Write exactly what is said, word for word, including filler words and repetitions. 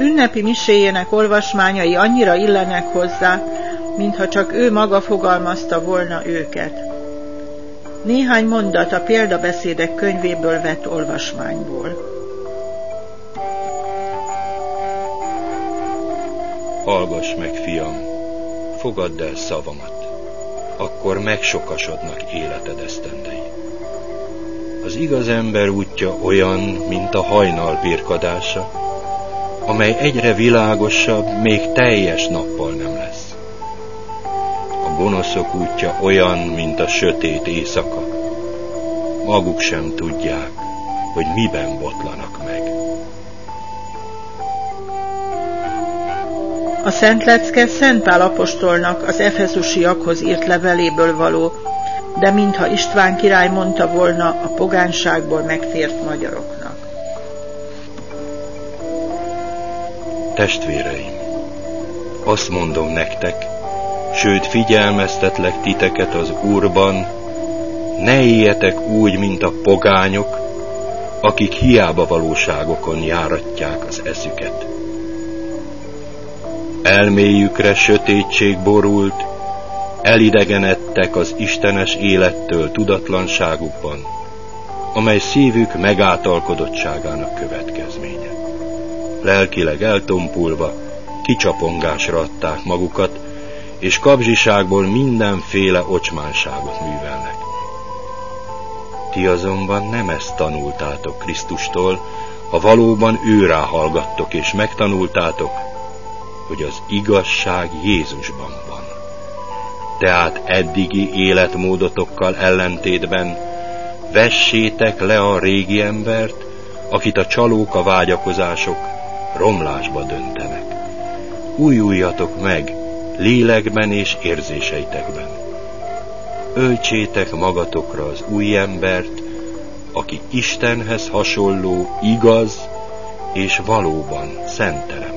ünnepi miséjének olvasmányai annyira illenek hozzá, mintha csak ő maga fogalmazta volna őket. Néhány mondat a példabeszédek könyvéből vett olvasmányból. Hallgass meg, fiam, fogadd el szavamat, akkor megsokasodnak életed esztendei. Az igaz ember útja olyan, mint a hajnal birkadása, amely egyre világosabb, még teljes nappal nem lesz. A gonoszok útja olyan, mint a sötét éjszaka, maguk sem tudják, hogy miben botlanak meg. A Szent Lecke Szent Pál apostolnak az efezusiakhoz írt leveléből való, de mintha István király mondta volna a pogányságból megtért magyaroknak. Testvéreim, azt mondom nektek, sőt figyelmeztetlek titeket az Úrban, ne éljetek úgy, mint a pogányok, akik hiába valóságokon járatják az eszüket. Elméjükre sötétség borult, elidegenedtek az istenes élettől tudatlanságukban, amely szívük megáltalkodottságának következménye. Lelkileg eltompulva, kicsapongásra adták magukat, és kapzsiságból mindenféle ocsmánságot művelnek. Ti azonban nem ezt tanultátok Krisztustól, ha valóban őrá hallgattok és megtanultátok, hogy az igazság Jézusban van. Tehát eddigi életmódotokkal ellentétben vessétek le a régi embert, akit a csalók, a vágyakozások romlásba döntenek. Újuljatok meg lélekben és érzéseitekben. Öltsétek magatokra az új embert, aki Istenhez hasonló, igaz és valóban szent teremtés.